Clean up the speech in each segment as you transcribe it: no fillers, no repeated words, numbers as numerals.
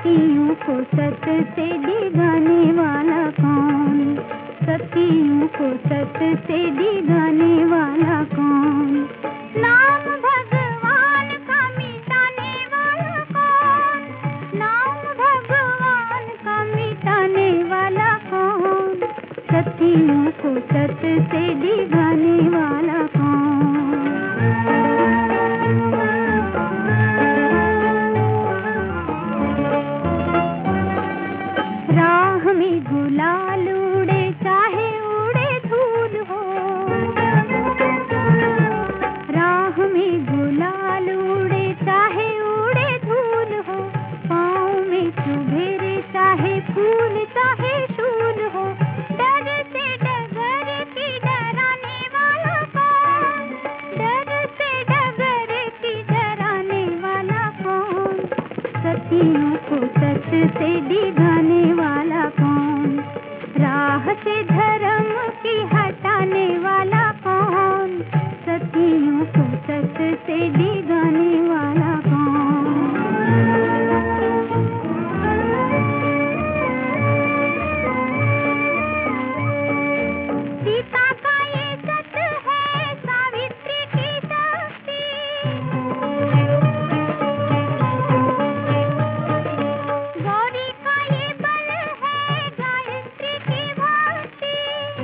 सतियों को सत से डिगाने वाला कौन? सतियों को सत से डिगाने वाला कौन? नाम भगवान का मिटाने वाला कौन? नाम भगवान का मिटाने वाला कौन? सतियों को सत से डिगाने वाला कौन? राह में गुलाल उड़े चाहे उड़े धूल हो, राह में गुलाल उड़े चाहे उड़े धूल हो, पाँव में चुभेरे चाहे फूल चाहे शूल हो, डर से डगर की डराने वाला कौन? डर से डगर की डराने वाला कौन? सतियों को सत से डिगाने वाला कौन? राह से धर्म की हटाने वाला कौन? सतियों को सत से डिगाने वाला कौन? सीता का ये सत है सावित्री की शक्ति, गौरी का ये बल है गायत्री की भक्ति,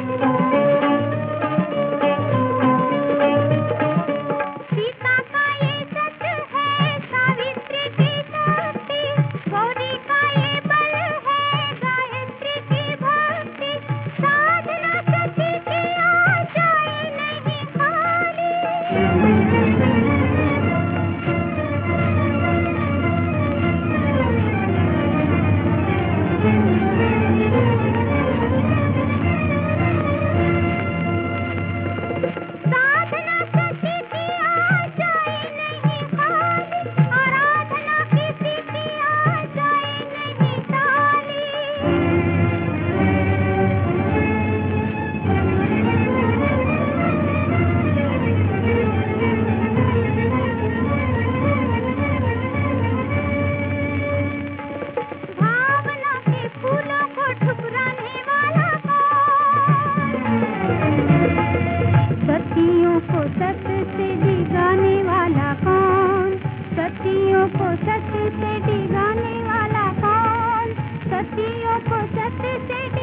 सीता का ये सत है सावित्री की शक्ति, गौरी का ये बल है गायत्री की भक्ति, साधना सती की आ जाए नहीं खाली, साधना सती की आ जाए नहीं खाली, आराधना किसी की आ जाए नहीं खाली। भावना के फूलों को ठुकराने वाला कौन? सतियों को सत से डिगाने वाला कौन? सतियों को सत से डिगाने वाला कौन? सतियों को सत से